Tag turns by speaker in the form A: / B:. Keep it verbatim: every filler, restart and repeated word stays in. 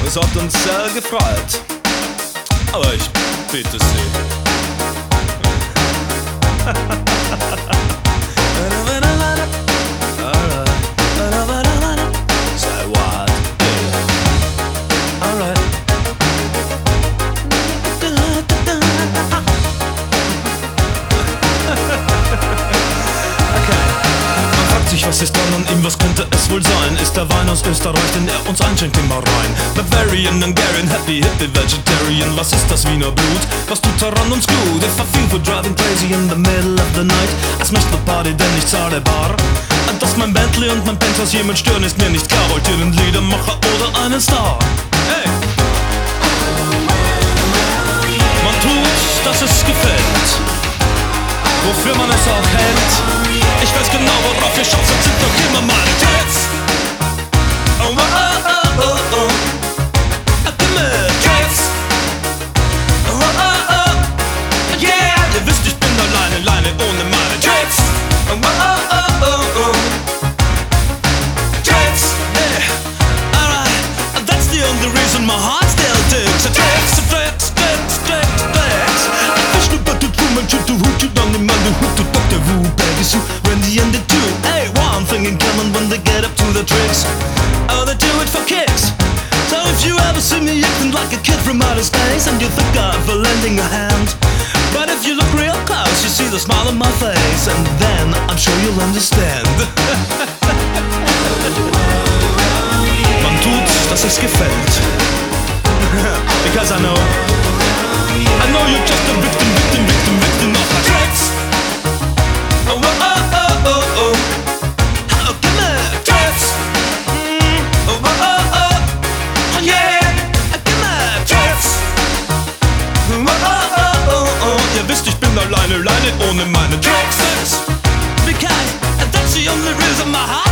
A: es hat uns sehr gefreut. Aber ich bitte Sie. Say what? Alright. Was ist dann an ihm, was könnte es wohl sein? Ist der Wein aus Österreich, den er uns einschenkt, immer rein? Bavarian, Hungarian, happy, hippie, vegetarian. Was ist das Wiener Blut? Was tut daran uns gut? If I feel for driving crazy in the middle of the night, als möchte Party, denn ich zahle bar. Und dass mein Bentley und mein Penthouse jemand stören, ist mir nicht klar. Wollt ihr einen Liedermacher oder einen Star? Hey! Man tut, dass es gefällt, wofür man es auch hält. Ich weiß genau, worauf ihr schaut, sonst sind doch immer meine Jets. Oh, oh, oh, oh, oh. Gib mir Jets. Oh, oh, oh, yeah. Ihr wisst, ich bin alleine, alleine ohne meine Jets. Oh, oh, oh, oh, oh. Jets, yeah. Alright, that's the only reason my heart still digs. Jets, Jets, Jets, Jets, Jets. I fish the butter from my chip to hoot you down the man, the hoot to duck the woo, baby, so Randy and the two, hey, one thing in common when they get up to the tricks. Oh, they do it for kicks. So if you ever see me acting like a kid from outer space, and you think I'm for lending a hand, but if you look real close, you see the smile on my face, and then I'm sure you'll understand. Man tut, dass es gefällt. Because I know, I know you're just a victim, victim, victim, victim of my tricks. Oh, oh, oh, oh, oh, oh. Oh, give me jets. Mm. Oh, oh, oh, oh. Oh, yeah. Give me jets. Oh, oh, oh, oh, oh. Ihr wisst, ich bin alleine, alleine ohne meine Tricks. Because that's the only reason my heart